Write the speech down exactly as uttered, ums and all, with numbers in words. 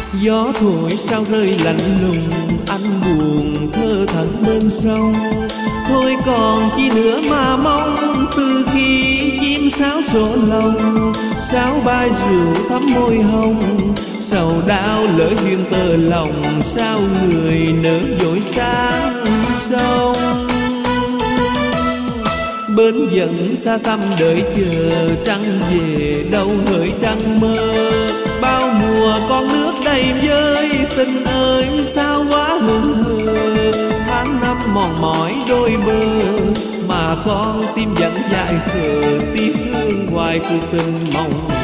Gió thổi sao rơi lạnh lùng, anh buồn thơ thẩn bên sông. Thôi còn chi nữa mà mong, từ khi chim sáo sổ lòng. Sáo bay rượu thắm môi hồng, sầu đau lỡ duyên tơ lòng. Sao người nỡ dội sáng sông. Bến vẫn xa xăm đợi chờ, trăng về đâu hỡi trăng mơ. Bao mùa con nước đầy vơi, tình ơi sao quá hững hờ. Tháng năm mòn mỏi đôi bờ, mà con tim vẫn dại khờ. Tiếc thương hoài cuộc tình mong